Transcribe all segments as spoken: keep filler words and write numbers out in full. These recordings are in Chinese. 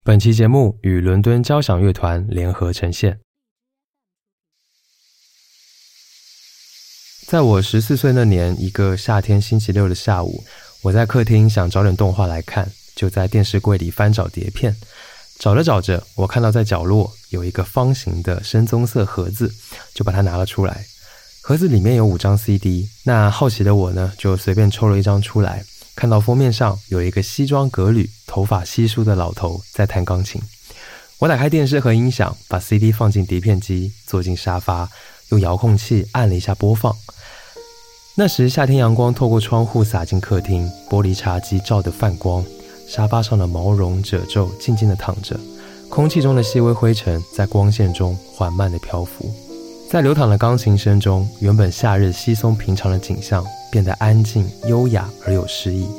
本期节目与伦敦交响乐团联合呈现。在我十四岁那年，一个夏天星期六的下午，我在客厅想找点动画来看，就在电视柜里翻找碟片。找着找着，我看到在角落有一个方形的深棕色盒子，就把它拿了出来。盒子里面有五张 C D， 那好奇的我呢，就随便抽了一张出来，看到封面上有一个西装革履、头发稀疏的老头在弹钢琴。我打开电视和音响，把 C D 放进碟片机，坐进沙发，用遥控器按了一下播放。那时夏天阳光透过窗户洒进客厅，玻璃茶几照得泛光，沙发上的毛绒褶皱静静地躺着，空气中的细微灰尘在光线中缓慢地漂浮。在流淌的钢琴声中，原本夏日稀松平常的景象变得安静、优雅而有诗意。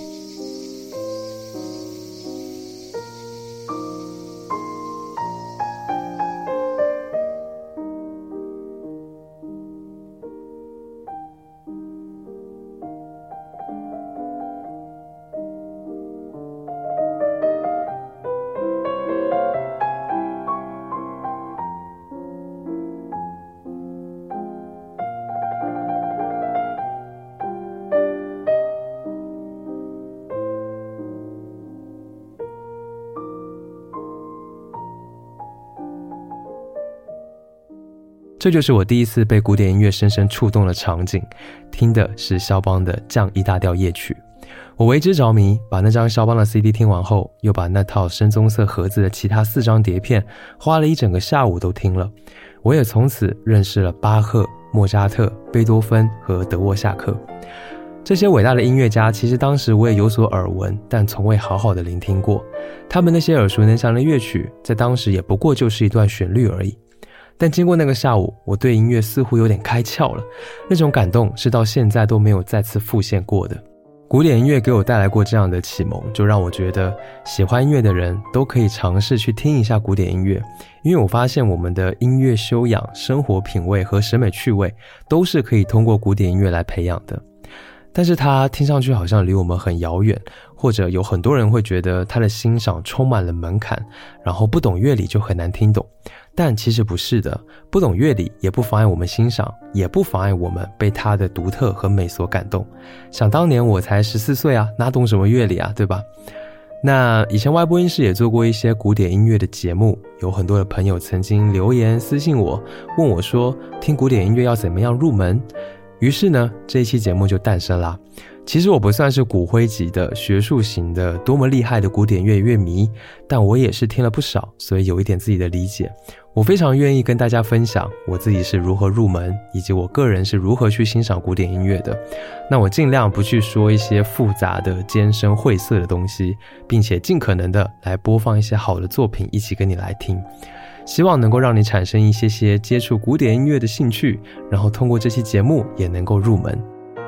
这就是我第一次被古典音乐深深触动的场景，听的是肖邦的降 E 大调夜曲。我为之着迷，把那张肖邦的 C D 听完后，又把那套深棕色盒子的其他四张碟片花了一整个下午都听了。我也从此认识了巴赫、莫扎特、贝多芬和德沃夏克。这些伟大的音乐家其实当时我也有所耳闻，但从未好好的聆听过。他们那些耳熟能详的乐曲，在当时也不过就是一段旋律而已。但经过那个下午，我对音乐似乎有点开窍了，那种感动是到现在都没有再次复现过的。古典音乐给我带来过这样的启蒙，就让我觉得喜欢音乐的人都可以尝试去听一下古典音乐，因为我发现我们的音乐修养、生活品味和审美趣味都是可以通过古典音乐来培养的。但是它听上去好像离我们很遥远，或者有很多人会觉得它的欣赏充满了门槛，然后不懂乐理就很难听懂。但其实不是的，不懂乐理也不妨碍我们欣赏，也不妨碍我们被它的独特和美所感动。想当年我才十四岁啊，哪懂什么乐理啊，对吧？那以前外播音室也做过一些古典音乐的节目，有很多的朋友曾经留言私信我，问我说听古典音乐要怎么样入门。于是呢，这一期节目就诞生啦。其实我不算是骨灰级的学术型的多么厉害的古典乐乐迷，但我也是听了不少，所以有一点自己的理解。我非常愿意跟大家分享我自己是如何入门，以及我个人是如何去欣赏古典音乐的。那我尽量不去说一些复杂的艰深晦涩的东西，并且尽可能的来播放一些好的作品一起跟你来听，希望能够让你产生一些些接触古典音乐的兴趣，然后通过这期节目也能够入门。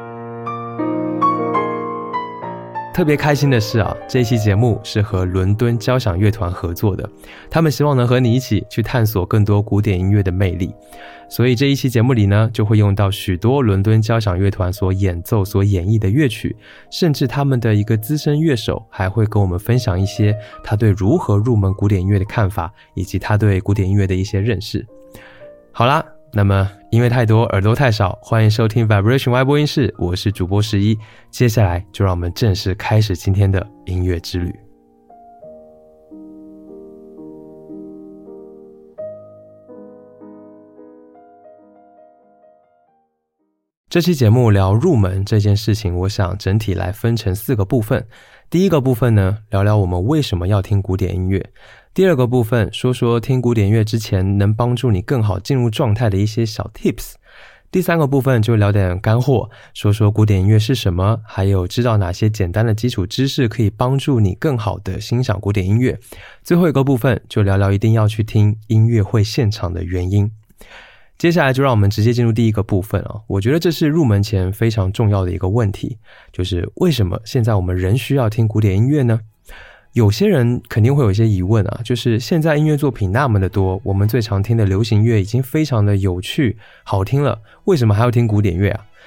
特别开心的是啊，这一期节目是和伦敦交响乐团合作的，他们希望能和你一起去探索更多古典音乐的魅力。所以这一期节目里呢，就会用到许多伦敦交响乐团所演奏、所演绎的乐曲，甚至他们的一个资深乐手还会跟我们分享一些他对如何入门古典音乐的看法，以及他对古典音乐的一些认识。好啦，那么音乐太多，耳朵太少，欢迎收听 Vibration 外播音室，我是主播十一。接下来就让我们正式开始今天的音乐之旅。这期节目聊入门这件事情，我想整体来分成四个部分。第一个部分呢，聊聊我们为什么要听古典音乐。第二个部分，说说听古典音乐之前能帮助你更好进入状态的一些小 tips。第三个部分就聊点干货，说说古典音乐是什么，还有知道哪些简单的基础知识可以帮助你更好的欣赏古典音乐。最后一个部分就聊聊一定要去听音乐会现场的原因。接下来就让我们直接进入第一个部分啊，我觉得这是入门前非常重要的一个问题，就是为什么现在我们仍需要听古典音乐呢？有些人肯定会有一些疑问啊，就是现在音乐作品那么的多，我们最常听的流行乐已经非常的有趣好听了，为什么还要听古典乐啊？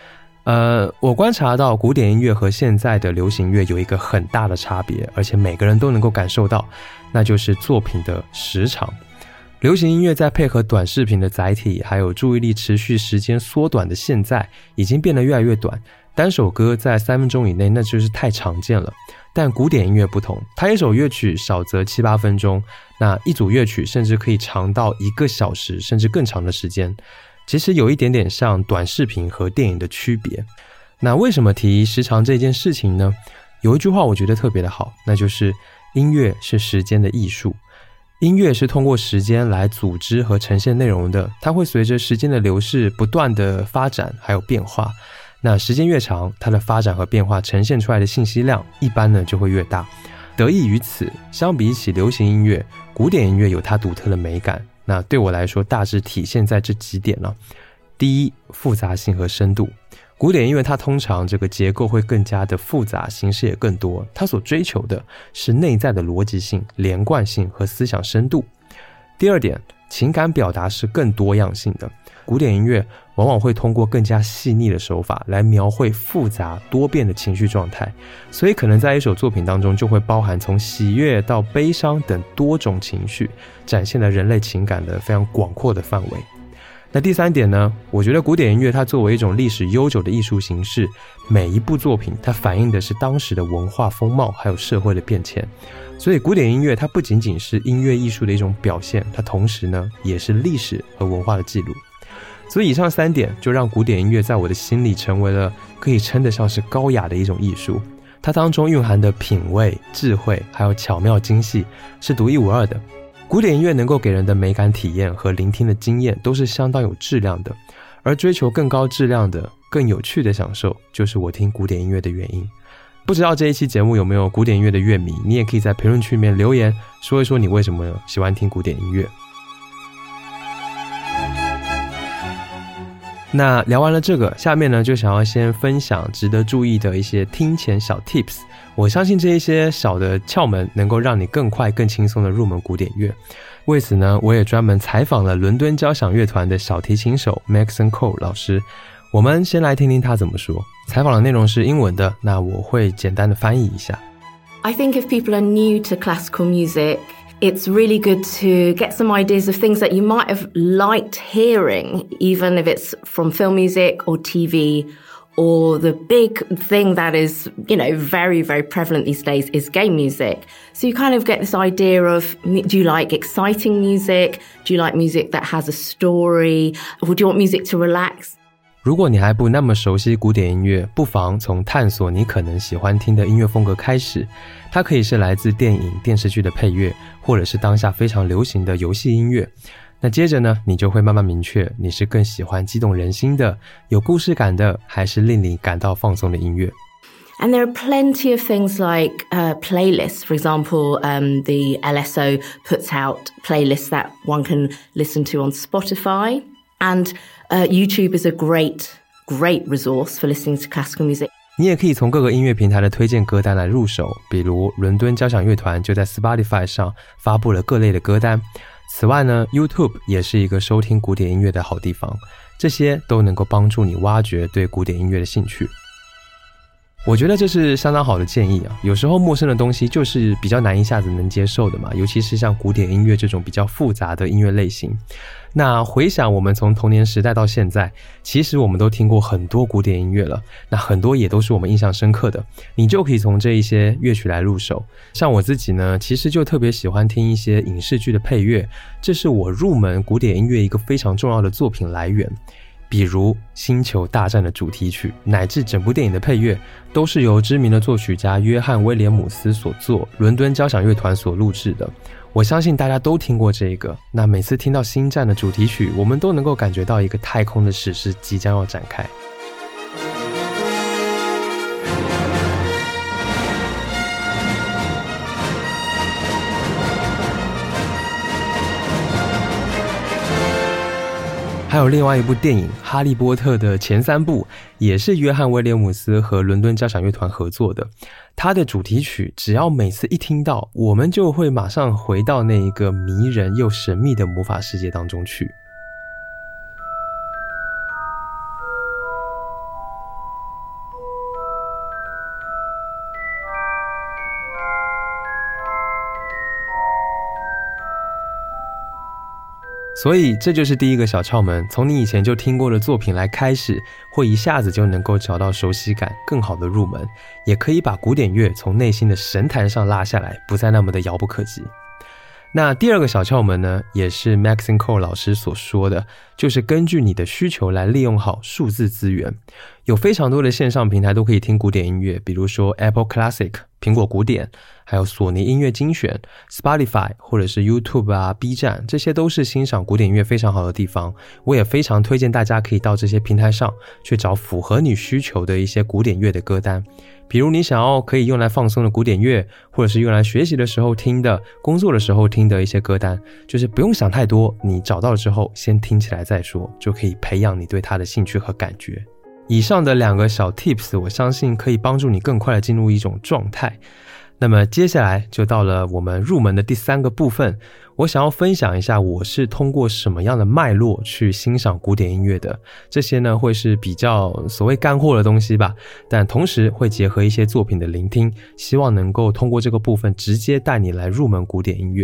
呃，我观察到古典音乐和现在的流行乐有一个很大的差别，而且每个人都能够感受到，那就是作品的时长。流行音乐在配合短视频的载体，还有注意力持续时间缩短的现在，已经变得越来越短。单首歌在三分钟以内，那就是太常见了。但古典音乐不同，它一首乐曲少则七八分钟，那一组乐曲甚至可以长到一个小时，甚至更长的时间。其实有一点点像短视频和电影的区别。那为什么提时长这件事情呢？有一句话我觉得特别的好，那就是音乐是时间的艺术。音乐是通过时间来组织和呈现内容的，它会随着时间的流逝不断的发展还有变化。那时间越长，它的发展和变化呈现出来的信息量一般呢就会越大。得益于此，相比起流行音乐，古典音乐有它独特的美感。那对我来说大致体现在这几点了。第一，复杂性和深度。古典音乐它通常这个结构会更加的复杂，形式也更多，它所追求的是内在的逻辑性、连贯性和思想深度。第二点，情感表达是更多样性的。古典音乐往往会通过更加细腻的手法来描绘复杂多变的情绪状态，所以可能在一首作品当中就会包含从喜悦到悲伤等多种情绪，展现了人类情感的非常广阔的范围。那第三点呢，我觉得古典音乐它作为一种历史悠久的艺术形式，每一部作品它反映的是当时的文化风貌还有社会的变迁，所以古典音乐它不仅仅是音乐艺术的一种表现，它同时呢也是历史和文化的记录。所以以上三点就让古典音乐在我的心里成为了可以称得上是高雅的一种艺术，它当中蕴含的品味、智慧还有巧妙精细是独一无二的。古典音乐能够给人的美感体验和聆听的经验都是相当有质量的，而追求更高质量的、更有趣的享受，就是我听古典音乐的原因。不知道这一期节目有没有古典音乐的乐迷，你也可以在评论区里面留言，说一说你为什么喜欢听古典音乐。那聊完了这个，下面呢就想要先分享值得注意的一些听前小 tips。我相信这一些小的窍门能够让你更快更轻松的入门古典乐。为此呢，我也专门采访了伦敦交响乐团的小提琴手 Maxon Cole 老师。我们先来听听他怎么说。采访的内容是英文的，那我会简单的翻译一下。 I think if people are new to classical music, it's really good to get some ideas of things that you might have liked hearing, even if it's from film music or T V, or the big thing that is, you know, very, very prevalent these days is game music. So you kind of get this idea of, do you like exciting music? Do you like music that has a story? Or do you want music to relax? 如果你还不那么熟悉古典音乐，不妨从探索你可能喜欢听的音乐风格开始。它可以是来自电影、电视剧的配乐，或者是当下非常流行的游戏音乐。那接着呢，你就会慢慢明确你是更喜欢激动人心的、有故事感的，还是令你感到放松的音乐。 And there are plenty of things like uh, playlists. For example, um, the L S O puts out playlists that one can listen to on Spotify. And uh, YouTube is a great, great resource for listening to classical music. 你也可以从各个音乐平台的推荐歌单来入手，比如伦敦交响乐团就在 Spotify 上发布了各类的歌单。此外呢 YouTube 也是一个收听古典音乐的好地方，这些都能够帮助你挖掘对古典音乐的兴趣。我觉得这是相当好的建议啊！有时候陌生的东西就是比较难一下子能接受的嘛，尤其是像古典音乐这种比较复杂的音乐类型。那回想我们从童年时代到现在，其实我们都听过很多古典音乐了，那很多也都是我们印象深刻的，你就可以从这一些乐曲来入手。像我自己呢，其实就特别喜欢听一些影视剧的配乐，这是我入门古典音乐一个非常重要的作品来源。比如星球大战的主题曲乃至整部电影的配乐都是由知名的作曲家约翰威廉姆斯所作，伦敦交响乐团所录制的。我相信大家都听过这个，那每次听到星战的主题曲，我们都能够感觉到一个太空的史诗即将要展开。还有另外一部电影《哈利波特》的前三部也是约翰威廉姆斯和伦敦交响乐团合作的，它的主题曲只要每次一听到，我们就会马上回到那一个迷人又神秘的魔法世界当中去。 所以这就是第一个小窍门，从你以前就听过的作品来开始，会一下子就能够找到熟悉感，更好的入门，也可以把古典乐从内心的神坛上拉下来，不再那么的遥不可及。那第二个小窍门呢，也是 Maxine Cole 老师所说的，就是根据你的需求来利用好数字资源。有非常多的线上平台都可以听古典音乐，比如说 Apple Classic 苹果古典，还有索尼音乐精选 Spotify 或者是 YouTube 啊 B 站，这些都是欣赏古典音乐非常好的地方。我也非常推荐大家可以到这些平台上去找符合你需求的一些古典乐的歌单，比如你想要可以用来放松的古典乐，或者是用来学习的时候听的，工作的时候听的一些歌单，就是不用想太多，你找到了之后先听起来再说，就可以培养你对它的兴趣和感觉。以上的两个小 tips 我相信可以帮助你更快的进入一种状态。那么接下来就到了我们入门的第三个部分，我想要分享一下我是通过什么样的脉络去欣赏古典音乐的。这些呢会是比较所谓干货的东西吧，但同时会结合一些作品的聆听，希望能够通过这个部分直接带你来入门古典音乐。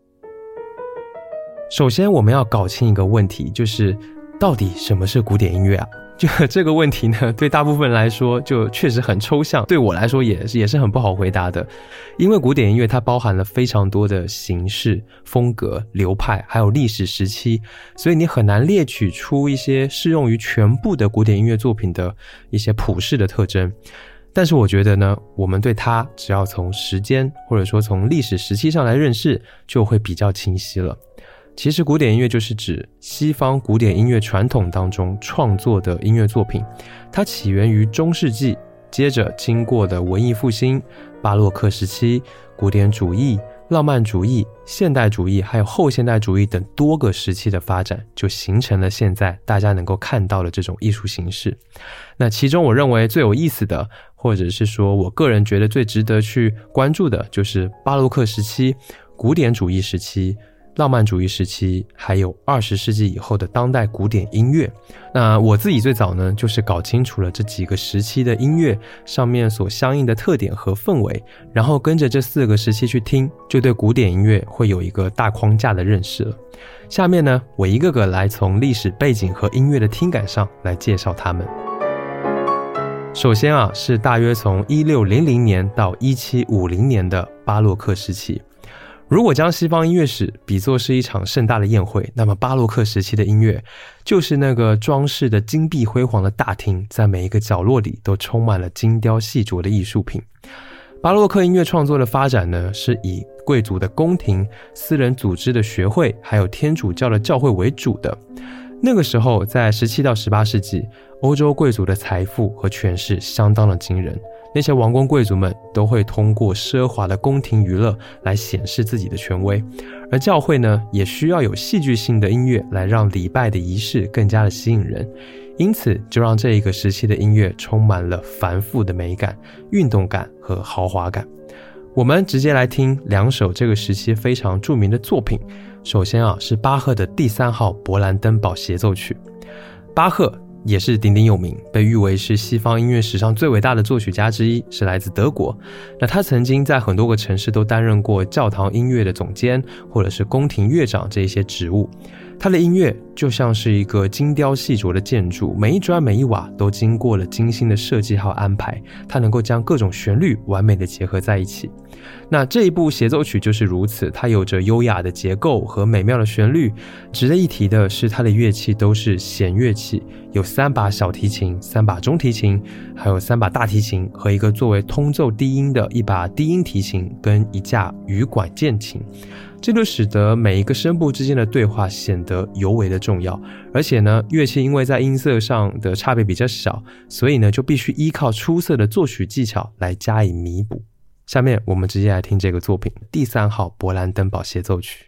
首先我们要搞清一个问题，就是到底什么是古典音乐啊？就这个问题呢，对大部分人来说就确实很抽象，对我来说也是也是很不好回答的。因为古典音乐它包含了非常多的形式、风格、流派，还有历史时期，所以你很难列举出一些适用于全部的古典音乐作品的一些普世的特征。但是我觉得呢，我们对它只要从时间或者说从历史时期上来认识，就会比较清晰了。其实古典音乐就是指西方古典音乐传统当中创作的音乐作品，它起源于中世纪，接着经过的文艺复兴、巴洛克时期、古典主义、浪漫主义、现代主义还有后现代主义等多个时期的发展，就形成了现在大家能够看到的这种艺术形式。那其中我认为最有意思的，或者是说我个人觉得最值得去关注的，就是巴洛克时期、古典主义时期、浪漫主义时期，还有二十世纪以后的当代古典音乐。那我自己最早呢，就是搞清楚了这几个时期的音乐上面所相应的特点和氛围，然后跟着这四个时期去听，就对古典音乐会有一个大框架的认识了。下面呢，我一个个来从历史背景和音乐的听感上来介绍它们。首先啊，是大约从一六零零年到一七五零年的巴洛克时期。如果将西方音乐史比作是一场盛大的宴会，那么巴洛克时期的音乐就是那个装饰的金碧辉煌的大厅，在每一个角落里都充满了精雕细琢的艺术品。巴洛克音乐创作的发展呢，是以贵族的宫廷、私人组织的学会还有天主教的教会为主的。那个时候在十七到十八世纪，欧洲贵族的财富和权势相当的惊人，那些王公贵族们都会通过奢华的宫廷娱乐来显示自己的权威，而教会呢，也需要有戏剧性的音乐来让礼拜的仪式更加的吸引人，因此就让这一个时期的音乐充满了繁复的美感、运动感和豪华感。我们直接来听两首这个时期非常著名的作品。首先啊，是巴赫的第三号勃兰登堡协奏曲。巴赫也是鼎鼎有名，被誉为是西方音乐史上最伟大的作曲家之一，是来自德国。那他曾经在很多个城市都担任过教堂音乐的总监，或者是宫廷乐长这一些职务。他的音乐就像是一个精雕细琢的建筑，每一砖每一瓦都经过了精心的设计和安排，它能够将各种旋律完美的结合在一起。那这一部协奏曲就是如此，它有着优雅的结构和美妙的旋律。值得一提的是，它的乐器都是弦乐器，有三把小提琴、三把中提琴，还有三把大提琴和一个作为通奏低音的一把低音提琴跟一架羽管键琴。这就使得每一个声部之间的对话显得尤为的重要，而且呢，乐器因为在音色上的差别比较小，所以呢，就必须依靠出色的作曲技巧来加以弥补。下面我们直接来听这个作品，第三号勃兰登堡协奏曲。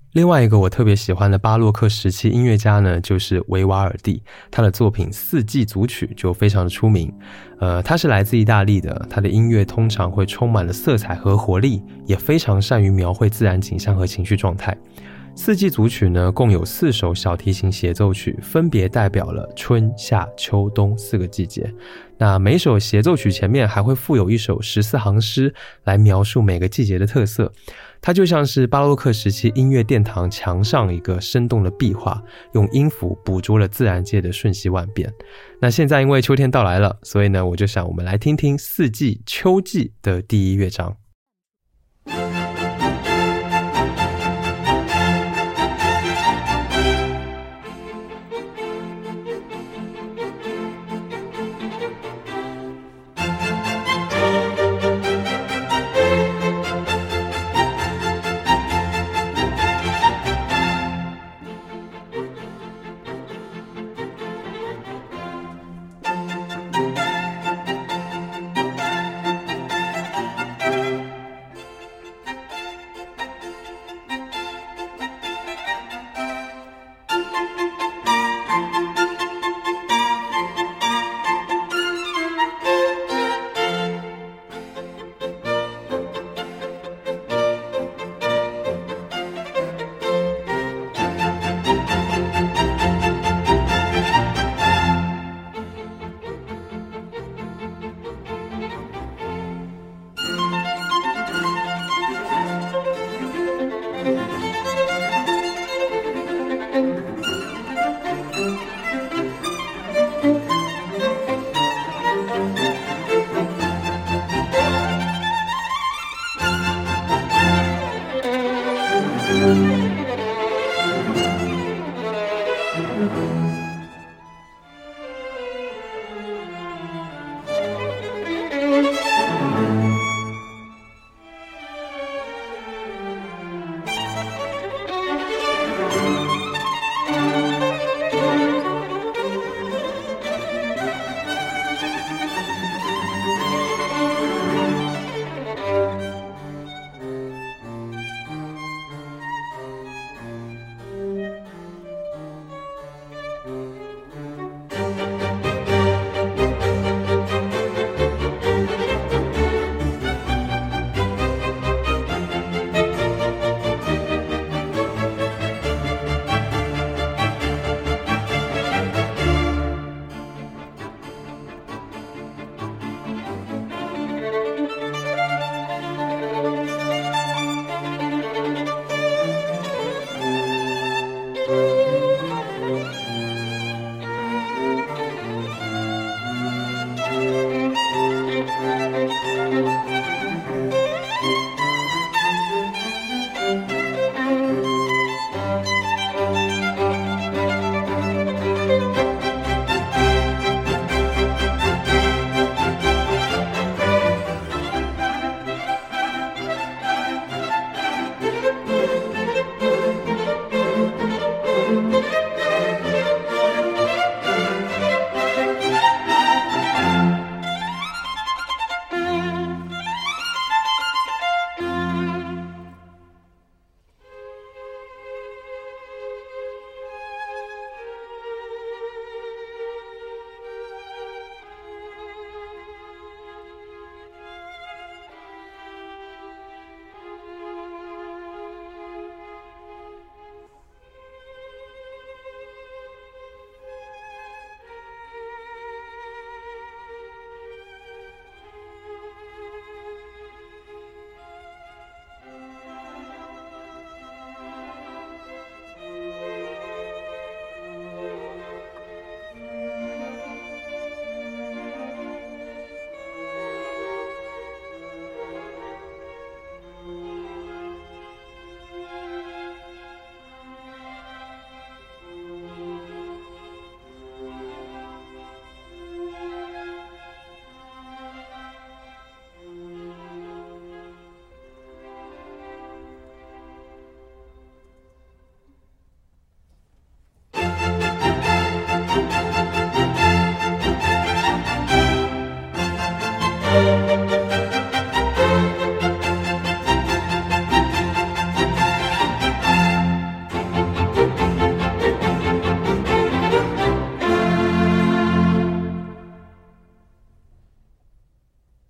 另外一个我特别喜欢的巴洛克时期音乐家呢，就是维瓦尔第，他的作品《四季组曲》就非常的出名。呃，他是来自意大利的，他的音乐通常会充满了色彩和活力，也非常善于描绘自然景象和情绪状态。四季组曲呢，共有四首小提琴协奏曲，分别代表了春夏秋冬四个季节。那每首协奏曲前面还会附有一首十四行诗，来描述每个季节的特色。它就像是巴洛克时期音乐殿堂墙上一个生动的壁画，用音符捕捉了自然界的瞬息万变。那现在因为秋天到来了，所以呢，我就想我们来听听四季秋季的第一乐章。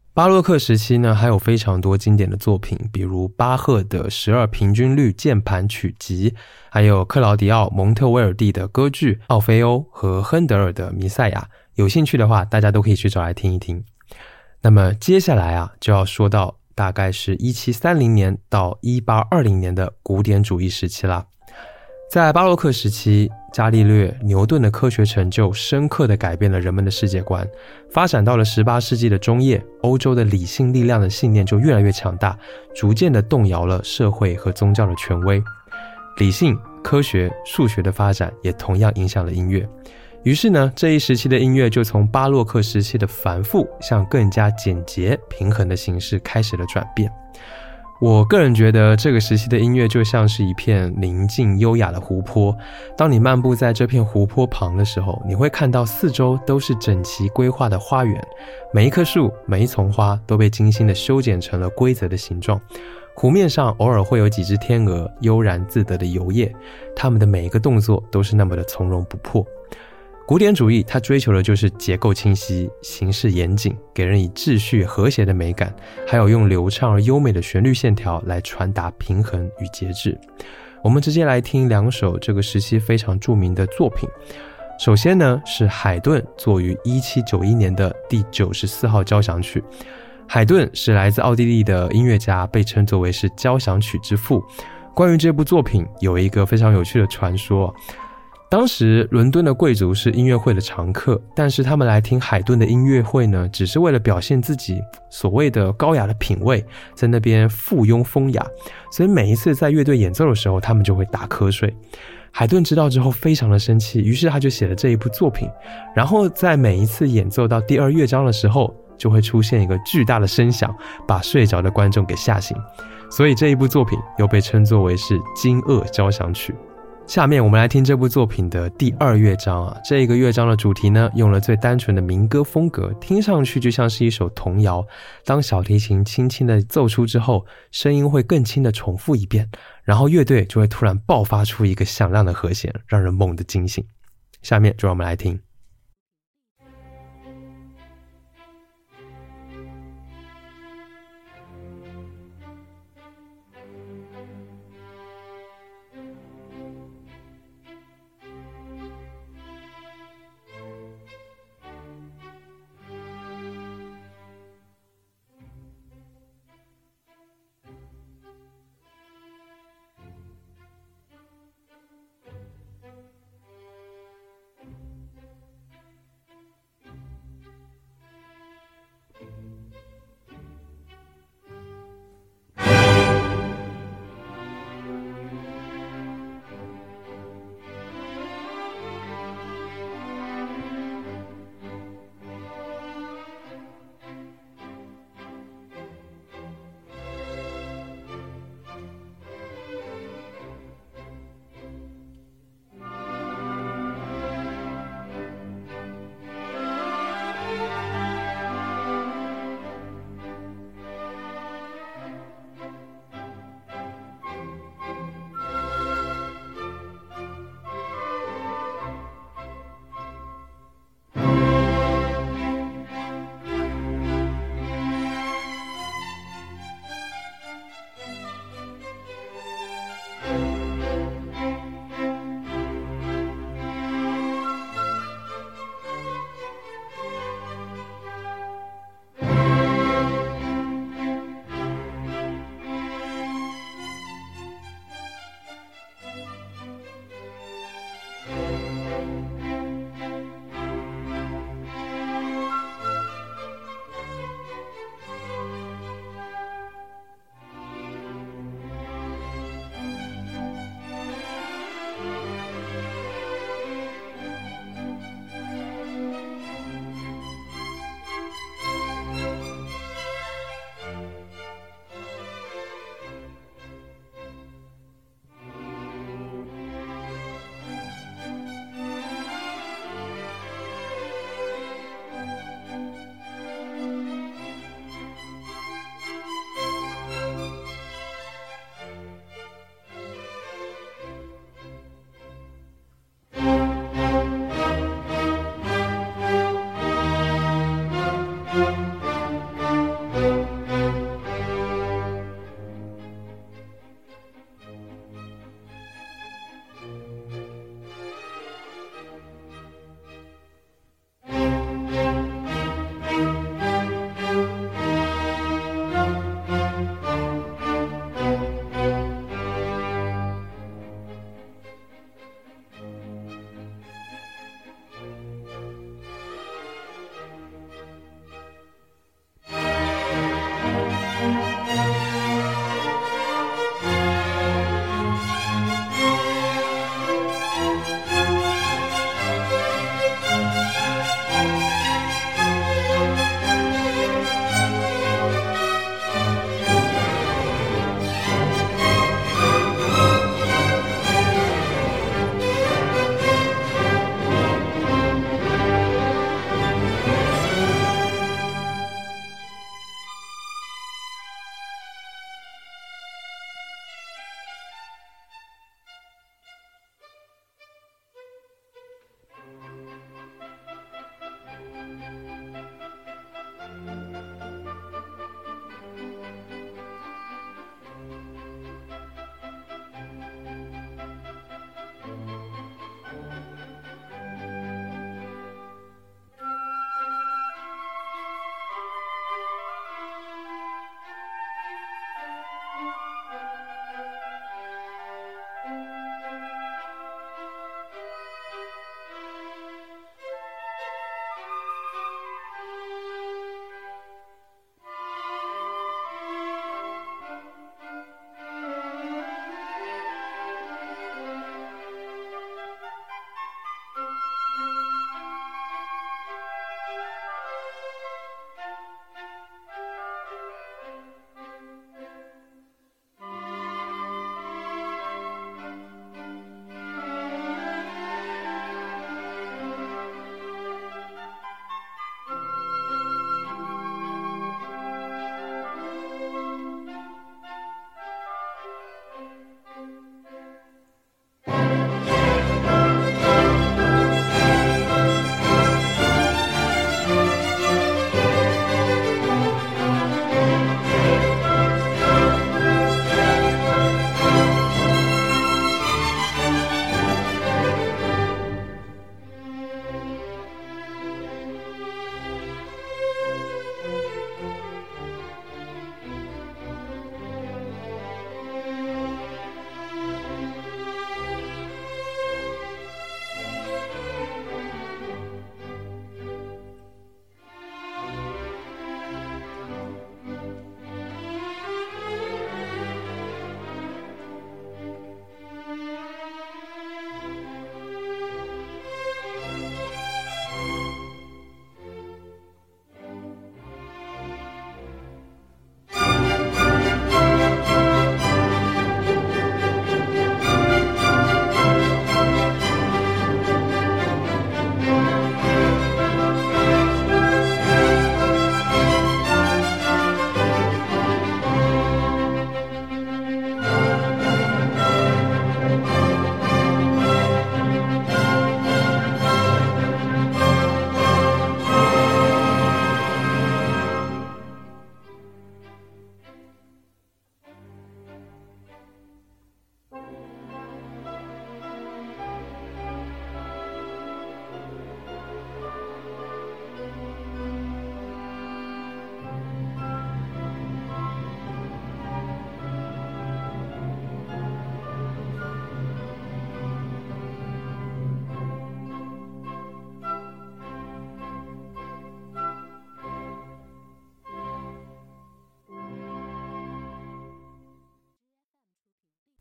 巴洛克时期呢，还有非常多经典的作品，比如巴赫的十二平均律键盘曲集，还有克劳迪奥·蒙特威尔第的歌剧《奥菲欧》和亨德尔的《弥赛亚》。有兴趣的话，大家都可以去找来听一听。那么接下来啊，就要说到大概是一七三零年到一八二零年的古典主义时期啦。在巴洛克时期，伽利略、牛顿的科学成就深刻地改变了人们的世界观。发展到了十八世纪的中叶，欧洲的理性力量的信念就越来越强大，逐渐地动摇了社会和宗教的权威。理性、科学、数学的发展也同样影响了音乐。于是呢，这一时期的音乐就从巴洛克时期的繁复向更加简洁、平衡的形式开始了转变。我个人觉得这个时期的音乐就像是一片宁静优雅的湖泊，当你漫步在这片湖泊旁的时候，你会看到四周都是整齐规划的花园，每一棵树每一丛花都被精心的修剪成了规则的形状，湖面上偶尔会有几只天鹅悠然自得的游曳，它们的每一个动作都是那么的从容不迫。古典主义它追求的就是结构清晰、形式严谨，给人以秩序和谐的美感，还有用流畅而优美的旋律线条来传达平衡与节制。我们直接来听两首这个时期非常著名的作品。首先呢，是海顿作于一七九一年的第九十四号交响曲。海顿是来自奥地利的音乐家，被称作为是交响曲之父。关于这部作品有一个非常有趣的传说，当时伦敦的贵族是音乐会的常客，但是他们来听海顿的音乐会呢，只是为了表现自己所谓的高雅的品味，在那边附庸风雅，所以每一次在乐队演奏的时候，他们就会打瞌睡。海顿知道之后非常的生气，于是他就写了这一部作品，然后在每一次演奏到第二乐章的时候，就会出现一个巨大的声响，把睡着的观众给吓醒，所以这一部作品又被称作为是惊愕交响曲。下面我们来听这部作品的第二乐章啊，这个乐章的主题呢，用了最单纯的民歌风格，听上去就像是一首童谣。当小提琴轻轻的奏出之后，声音会更轻的重复一遍，然后乐队就会突然爆发出一个响亮的和弦，让人猛地惊醒。下面就让我们来听。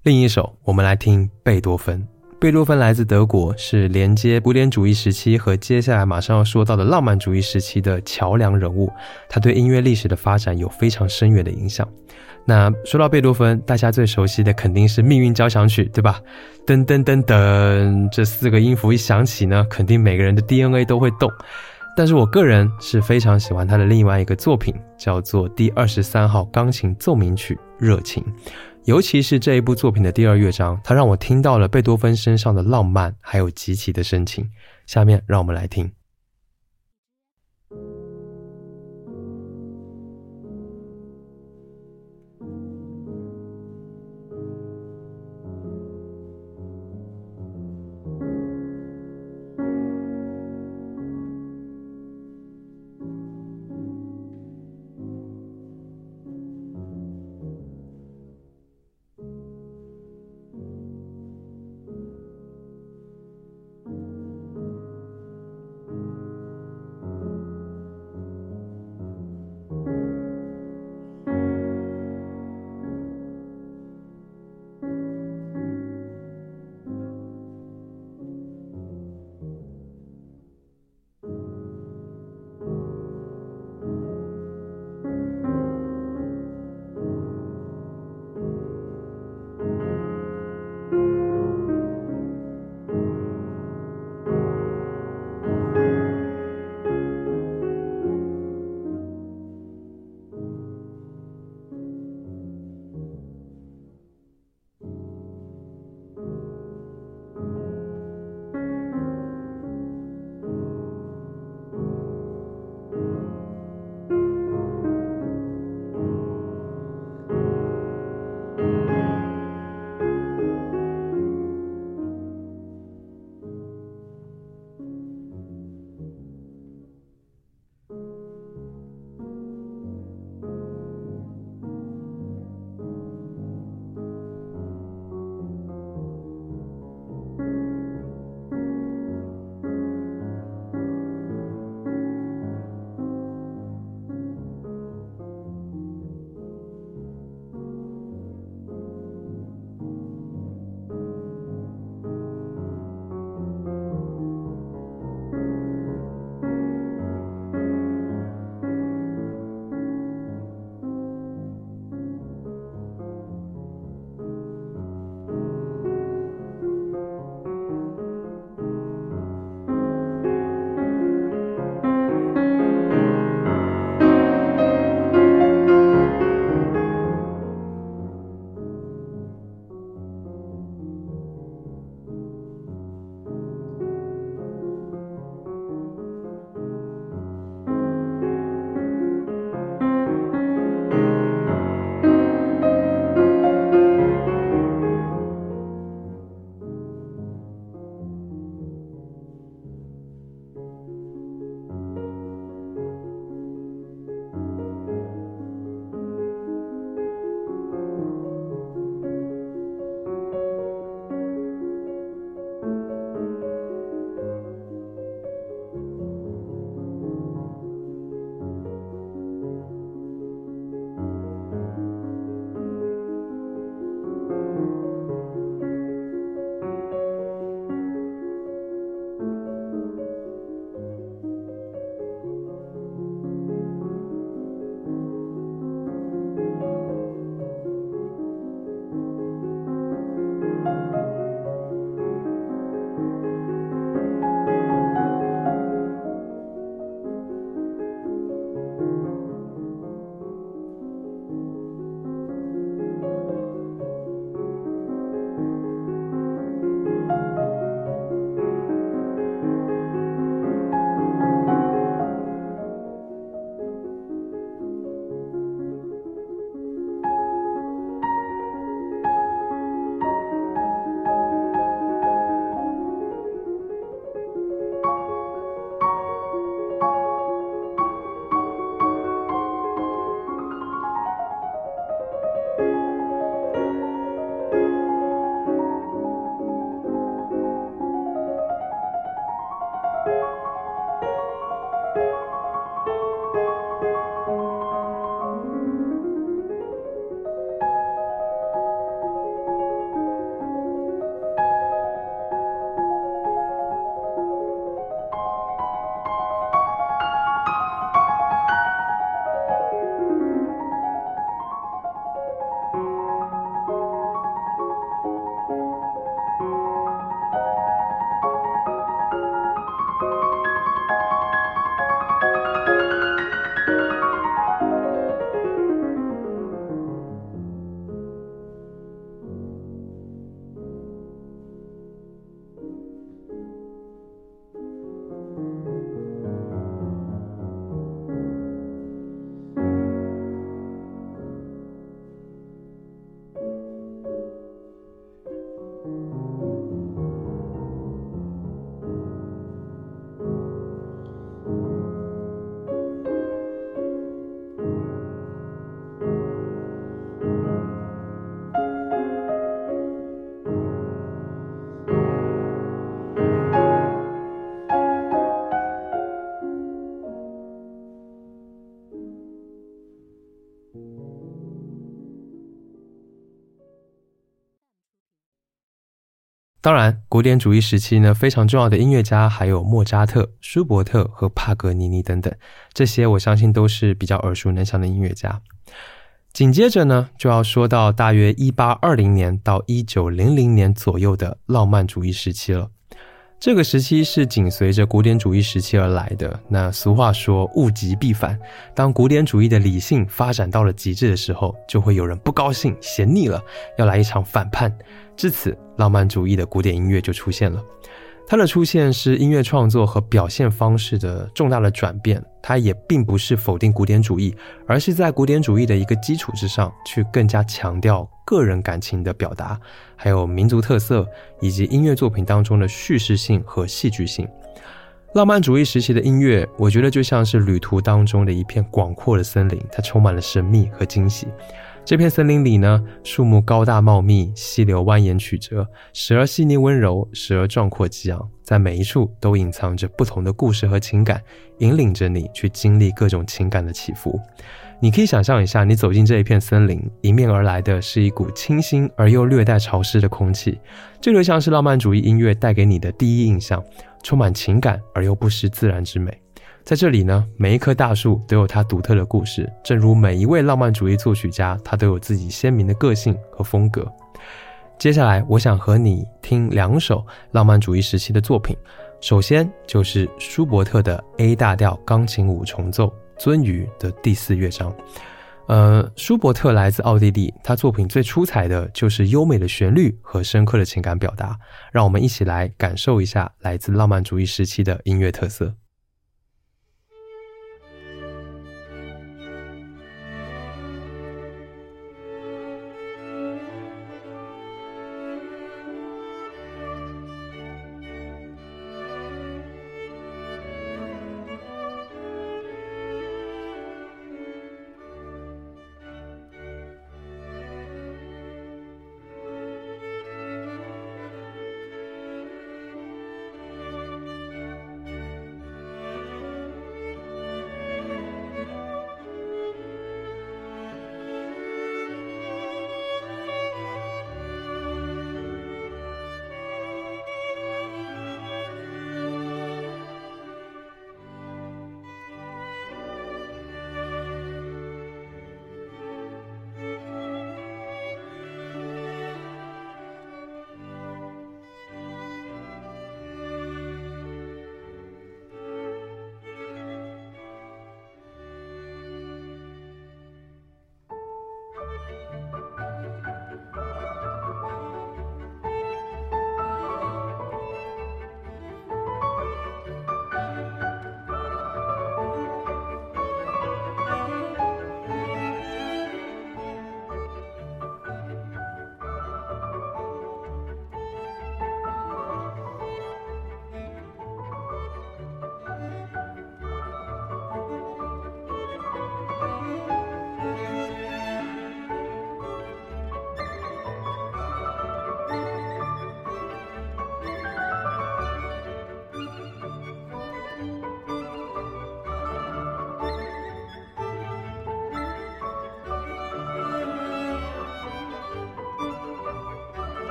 另一首我们来听贝多芬。贝多芬来自德国，是连接古典主义时期和接下来马上要说到的浪漫主义时期的桥梁人物，他对音乐历史的发展有非常深远的影响。那说到贝多芬，大家最熟悉的肯定是命运交响曲，对吧？噔噔噔噔，这四个音符一响起呢，肯定每个人的 D N A 都会动。但是我个人是非常喜欢他的另外一个作品，叫做第二十三号钢琴奏鸣曲热情。尤其是这一部作品的第二乐章，它让我听到了贝多芬身上的浪漫还有极其的深情。下面让我们来听。 当然，古典主义时期呢，非常重要的音乐家还有莫扎特、舒伯特和帕格尼尼等等，这些我相信都是比较耳熟能详的音乐家。紧接着呢，就要说到大约一八二零年到一九零零年左右的浪漫主义时期了。这个时期是紧随着古典主义时期而来的。那俗话说物极必反，当古典主义的理性发展到了极致的时候，就会有人不高兴嫌腻了，要来一场反叛。至此，浪漫主义的古典音乐就出现了。它的出现是音乐创作和表现方式的重大的转变，它也并不是否定古典主义，而是在古典主义的一个基础之上，去更加强调个人感情的表达，还有民族特色，以及音乐作品当中的叙事性和戏剧性。浪漫主义时期的音乐，我觉得就像是旅途当中的一片广阔的森林，它充满了神秘和惊喜。这片森林里呢，树木高大茂密，溪流蜿蜒曲折，时而细腻温柔，时而壮阔激昂，在每一处都隐藏着不同的故事和情感，引领着你去经历各种情感的起伏。你可以想象一下，你走进这一片森林，迎面而来的是一股清新而又略带潮湿的空气，这就像是浪漫主义音乐带给你的第一印象，充满情感而又不失自然之美。在这里呢，每一棵大树都有它独特的故事，正如每一位浪漫主义作曲家，他都有自己鲜明的个性和风格。接下来我想和你听两首浪漫主义时期的作品，首先就是舒伯特的 A 大调钢琴五重奏鳟鱼的第四乐章。呃，舒伯特来自奥地利，他作品最出彩的就是优美的旋律和深刻的情感表达，让我们一起来感受一下来自浪漫主义时期的音乐特色。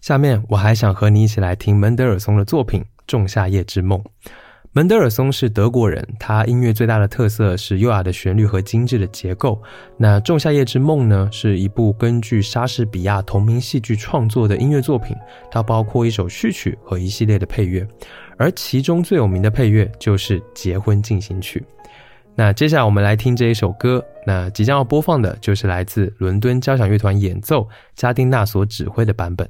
下面我还想和你一起来听门德尔松的作品《仲夏夜之梦》。门德尔松是德国人，他音乐最大的特色是优雅的旋律和精致的结构。那《仲夏夜之梦》呢，是一部根据莎士比亚同名戏剧创作的音乐作品，它包括一首序曲和一系列的配乐，而其中最有名的配乐就是《结婚进行曲》。那接下来我们来听这一首歌，那即将要播放的就是来自伦敦交响乐团演奏，加丁纳所指挥的版本。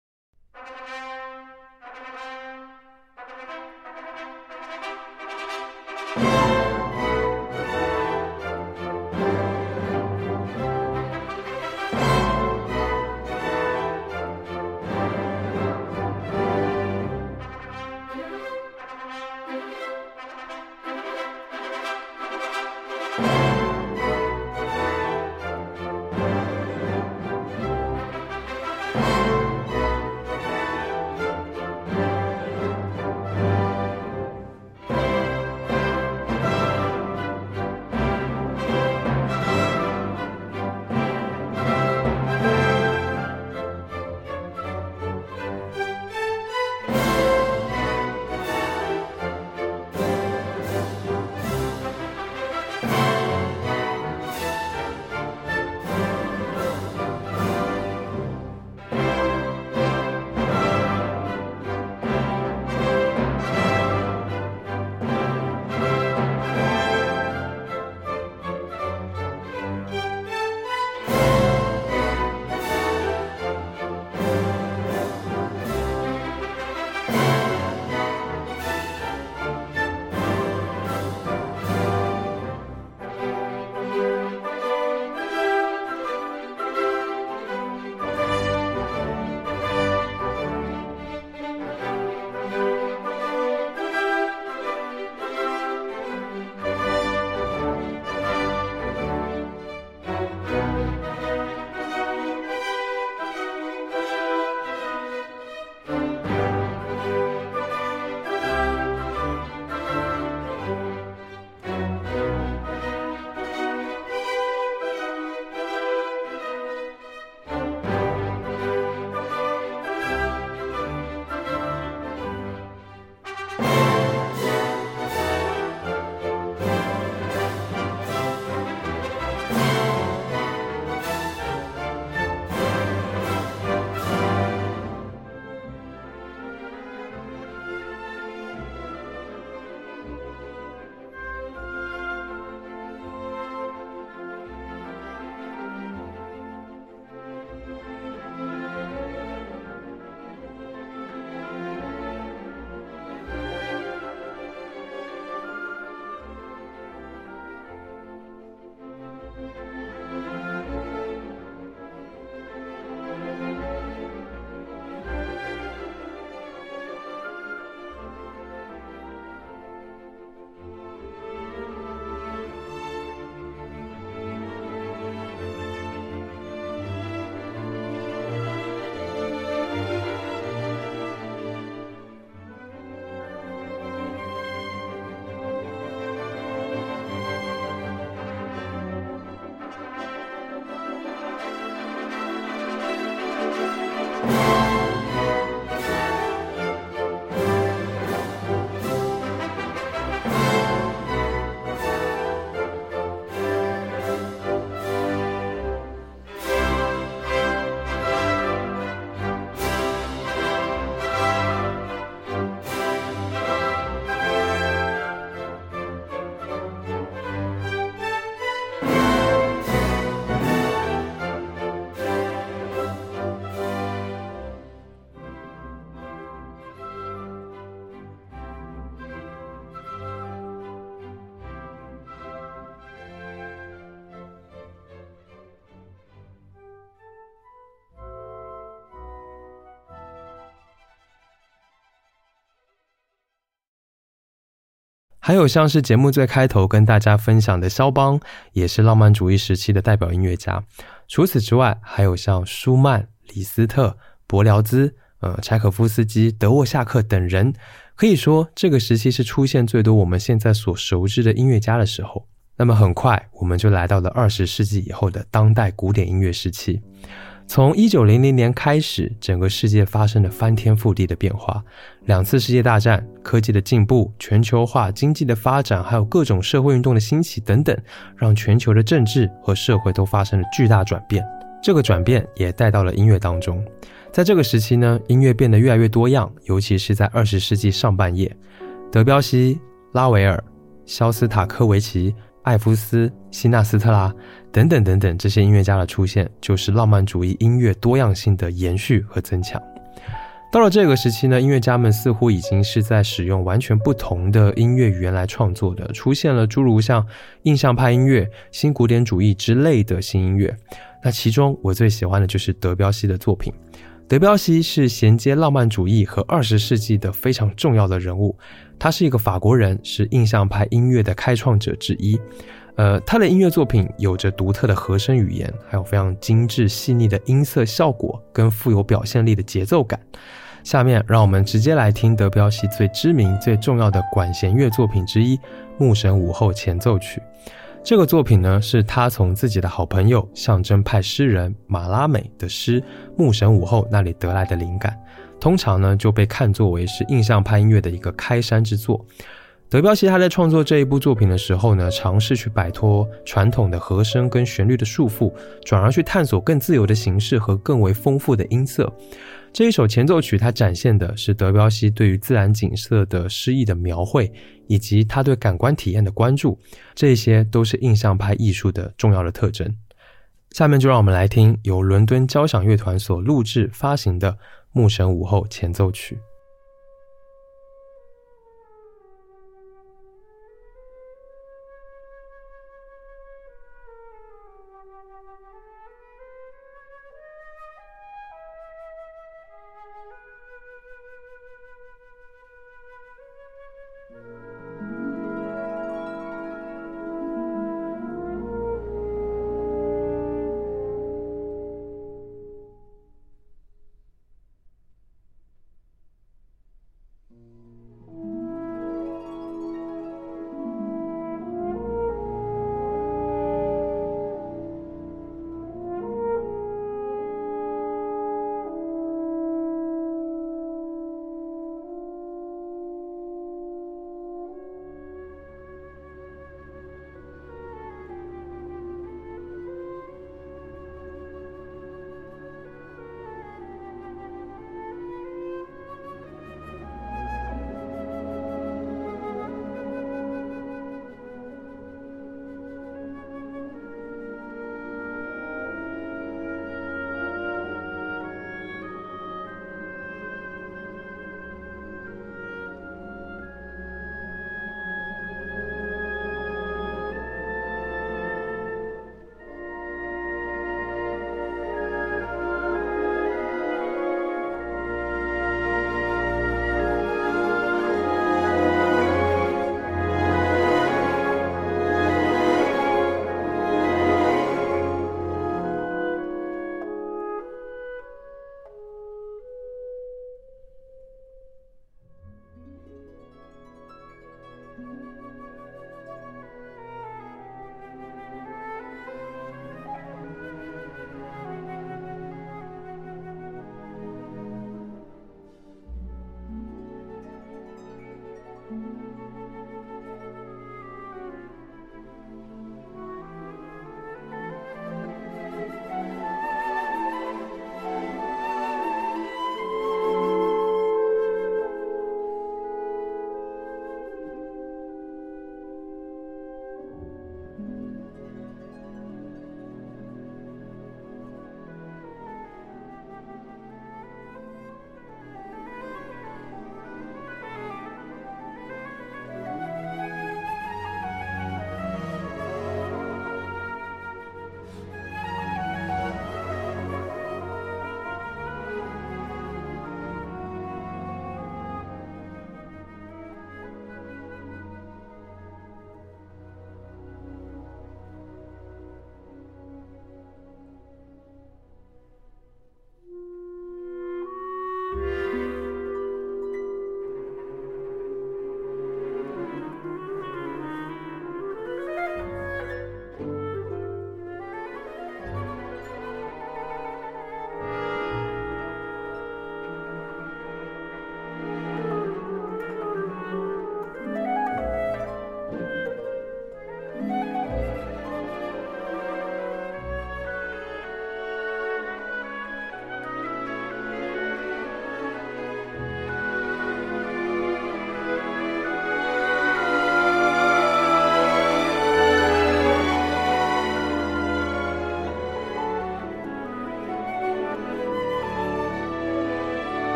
还有像是节目最开头跟大家分享的肖邦，也是浪漫主义时期的代表音乐家。除此之外，还有像舒曼、李斯特、柏辽兹、呃、柴可夫斯基、德沃夏克等人，可以说这个时期是出现最多我们现在所熟知的音乐家的时候。那么很快我们就来到了二十世纪以后的当代古典音乐时期。 从一九零零年开始，整个世界发生了翻天覆地的变化。两次世界大战、科技的进步、全球化、经济的发展，还有各种社会运动的兴起等等，让全球的政治和社会都发生了巨大转变。这个转变也带到了音乐当中。在这个时期呢，音乐变得越来越多样，尤其是在二十世纪上半叶，德彪西、拉维尔、肖斯塔科维奇、艾夫斯、希纳斯特拉等等等等这些音乐家的出现，就是浪漫主义音乐多样性的延续和增强。到了这个时期呢，音乐家们似乎已经是在使用完全不同的音乐语言来创作的，出现了诸如像印象派音乐、新古典主义之类的新音乐。那其中我最喜欢的就是德彪西的作品。德彪西是衔接浪漫主义和二十世纪的非常重要的人物，他是一个法国人，是印象派音乐的开创者之一。呃，他的音乐作品有着独特的和声语言，还有非常精致细腻的音色效果跟富有表现力的节奏感。下面让我们直接来听德彪西最知名最重要的管弦乐作品之一《牧神午后前奏曲》。这个作品呢，是他从自己的好朋友象征派诗人马拉美的诗《牧神午后》那里得来的灵感，通常呢就被看作为是印象派音乐的一个开山之作。德彪西他在创作这一部作品的时候呢，尝试去摆脱传统的和声跟旋律的束缚，转而去探索更自由的形式和更为丰富的音色。这一首前奏曲它展现的是德彪西对于自然景色的诗意的描绘，以及他对感官体验的关注，这些都是印象派艺术的重要的特征。下面就让我们来听由伦敦交响乐团所录制发行的《牧神午后前奏曲》。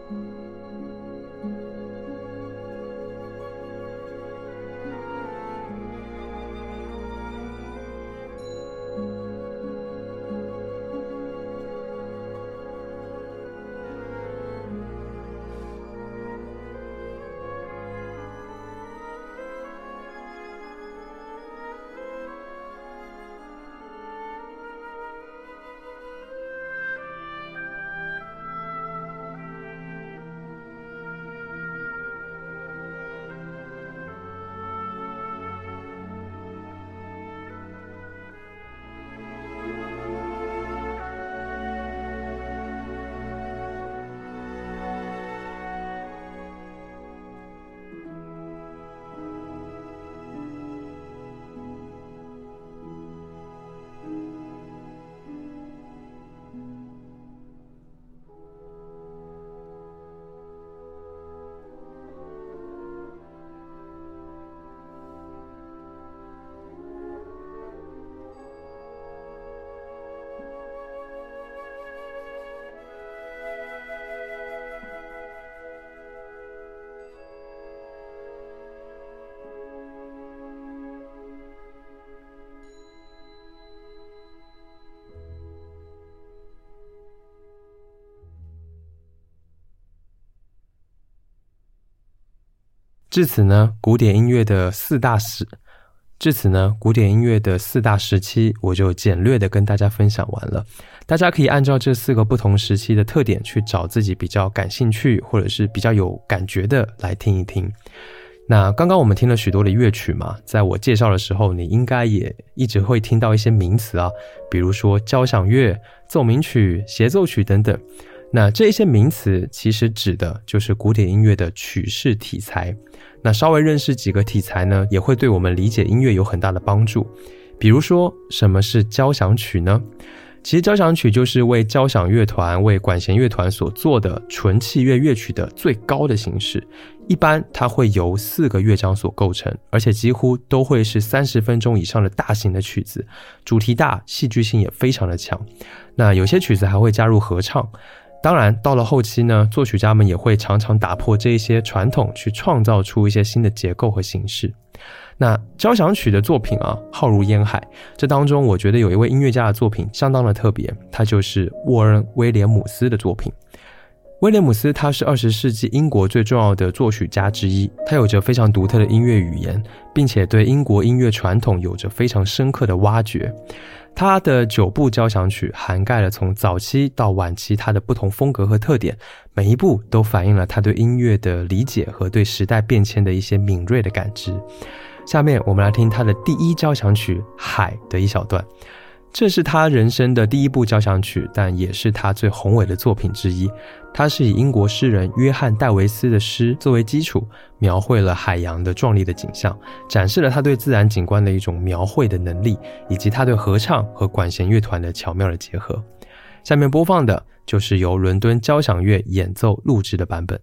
至此呢，古典音乐的四大时，至此呢，古典音乐的四大时期我就简略的跟大家分享完了。大家可以按照这四个不同时期的特点去找自己比较感兴趣或者是比较有感觉的来听一听。那刚刚我们听了许多的乐曲嘛，在我介绍的时候，你应该也一直会听到一些名词啊，比如说交响乐、奏鸣曲、协奏曲等等。那这些名词其实指的就是古典音乐的曲式题材。那稍微认识几个题材呢，也会对我们理解音乐有很大的帮助。比如说，什么是交响曲呢？其实交响曲就是为交响乐团、为管弦乐团所做的纯器乐乐曲的最高的形式。一般它会由四个乐章所构成，而且几乎都会是三十分钟以上的大型的曲子，主题大，戏剧性也非常的强。那有些曲子还会加入合唱。当然到了后期呢，作曲家们也会常常打破这一些传统，去创造出一些新的结构和形式。那交响曲的作品啊，浩如烟海，这当中我觉得有一位音乐家的作品相当的特别，他就是沃恩·威廉姆斯的作品。威廉姆斯他是二十世纪英国最重要的作曲家之一，他有着非常独特的音乐语言，并且对英国音乐传统有着非常深刻的挖掘。他的九部交响曲涵盖了从早期到晚期他的不同风格和特点，每一部都反映了他对音乐的理解和对时代变迁的一些敏锐的感知。下面我们来听他的第一交响曲《海》的一小段。这是他人生的第一部交响曲，但也是他最宏伟的作品之一。他是以英国诗人约翰·戴维斯的诗作为基础，描绘了海洋的壮丽的景象，展示了他对自然景观的一种描绘的能力，以及他对合唱和管弦乐团的巧妙的结合。下面播放的就是由伦敦交响乐演奏录制的版本。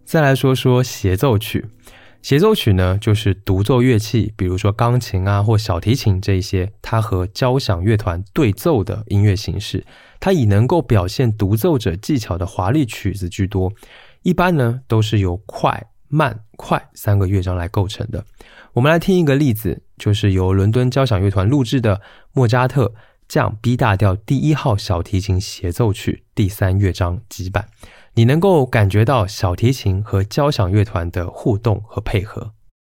再来说说协奏曲。协奏曲呢，就是独奏乐器，比如说钢琴啊或小提琴这一些，它和交响乐团对奏的音乐形式。它以能够表现独奏者技巧的华丽曲子居多，一般呢都是由快、慢、快三个乐章来构成的。我们来听一个例子，就是由伦敦交响乐团录制的莫扎特降 B 大调第一号小提琴协奏曲第三乐章几版。你能够感觉到小提琴和交响乐团的互动和配合。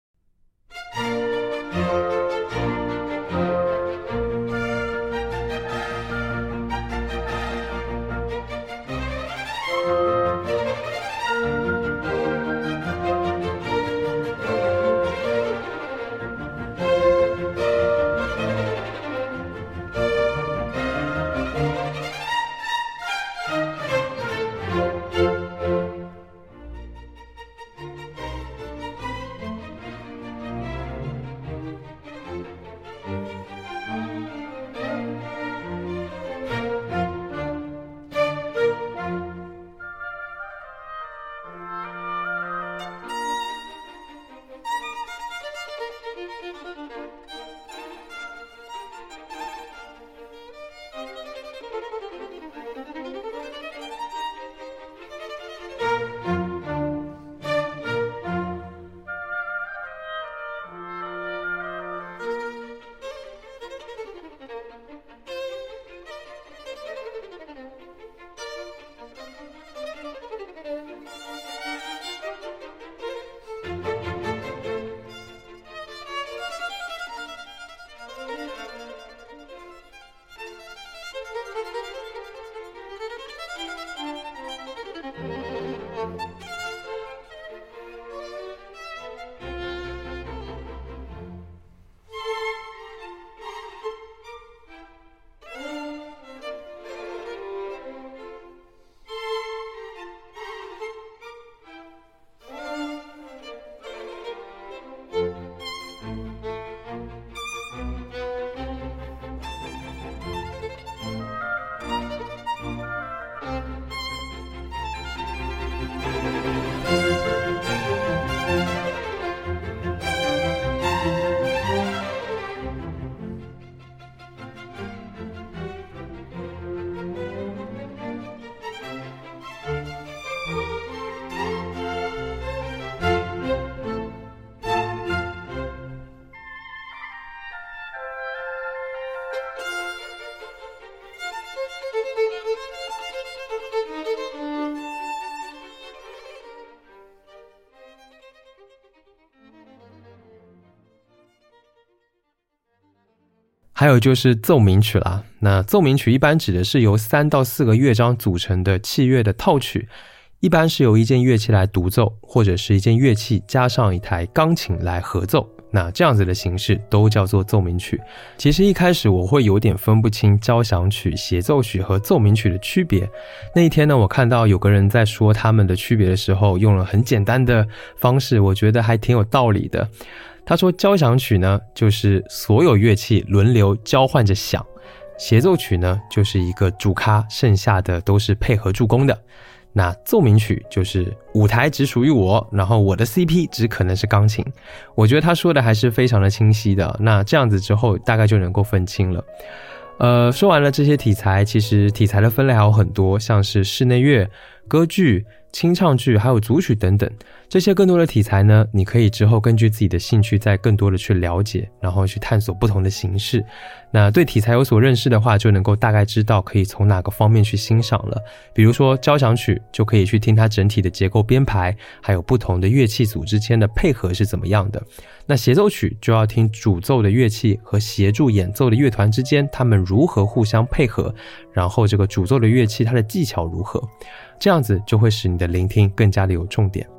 还有就是奏鸣曲啦，那奏鸣曲一般指的是由三到四个乐章组成的器乐的套曲，一般是由一件乐器来独奏，或者是一件乐器加上一台钢琴来合奏，那这样子的形式都叫做奏鸣曲。其实一开始我会有点分不清交响曲、协奏曲和奏鸣曲的区别。那一天呢，我看到有个人在说他们的区别的时候，用了很简单的方式，我觉得还挺有道理的。他说交响曲呢，就是所有乐器轮流交换着响；协奏曲呢，就是一个主咖，剩下的都是配合助攻的。那奏鸣曲就是舞台只属于我，然后我的 C P 只可能是钢琴。我觉得他说的还是非常的清晰的，那这样子之后大概就能够分清了。呃，说完了这些题材，其实题材的分类还有很多，像是室内乐、歌剧、清唱剧还有组曲等等，这些更多的题材呢，你可以之后根据自己的兴趣再更多的去了解，然后去探索不同的形式。那对题材有所认识的话，就能够大概知道可以从哪个方面去欣赏了。比如说交响曲，就可以去听它整体的结构编排，还有不同的乐器组之间的配合是怎么样的。那协奏曲就要听主奏的乐器和协助演奏的乐团之间，他们如何互相配合，然后这个主奏的乐器它的技巧如何，这样子就会使你的聆听更加的有重点。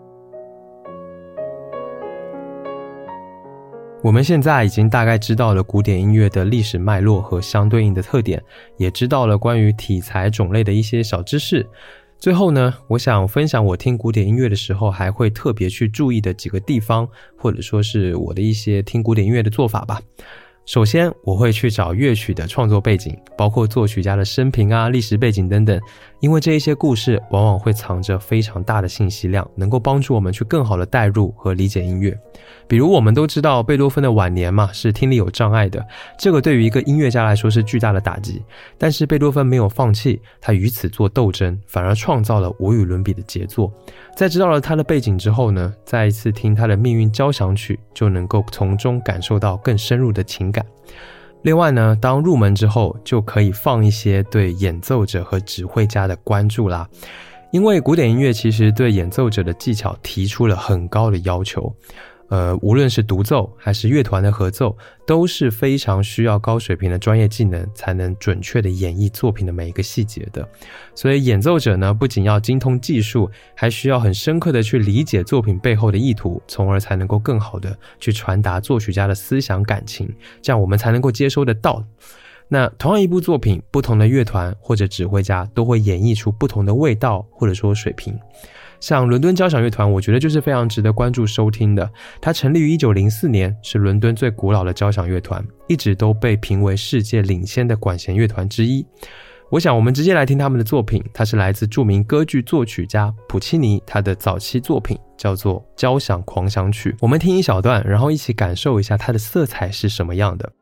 我们现在已经大概知道了古典音乐的历史脉络和相对应的特点，也知道了关于题材种类的一些小知识。最后呢，我想分享我听古典音乐的时候还会特别去注意的几个地方，或者说是我的一些听古典音乐的做法吧。首先我会去找乐曲的创作背景，包括作曲家的生平啊、历史背景等等， 因为这一些故事往往会藏着非常大的信息量，能够帮助我们去更好的带入和理解音乐。比如我们都知道贝多芬的晚年嘛，是听力有障碍的，这个对于一个音乐家来说是巨大的打击，但是贝多芬没有放弃，他与此做斗争，反而创造了无与伦比的杰作。在知道了他的背景之后呢，再一次听他的命运交响曲，就能够从中感受到更深入的情感。另外呢，当入门之后，就可以放一些对演奏者和指挥家的关注啦。因为古典音乐其实对演奏者的技巧提出了很高的要求，呃，无论是独奏还是乐团的合奏，都是非常需要高水平的专业技能才能准确的演绎作品的每一个细节的。所以演奏者呢，不仅要精通技术，还需要很深刻的去理解作品背后的意图，从而才能够更好的去传达作曲家的思想感情，这样我们才能够接收得到。那同样一部作品，不同的乐团或者指挥家都会演绎出不同的味道或者说水平。像伦敦交响乐团，我觉得就是非常值得关注收听的。它成立于一九零四年，是伦敦最古老的交响乐团，一直都被评为世界领先的管弦乐团之一。我想我们直接来听他们的作品，它是来自著名歌剧作曲家普契尼他的早期作品，叫做《交响狂想曲》。我们听一小段，然后一起感受一下它的色彩是什么样的。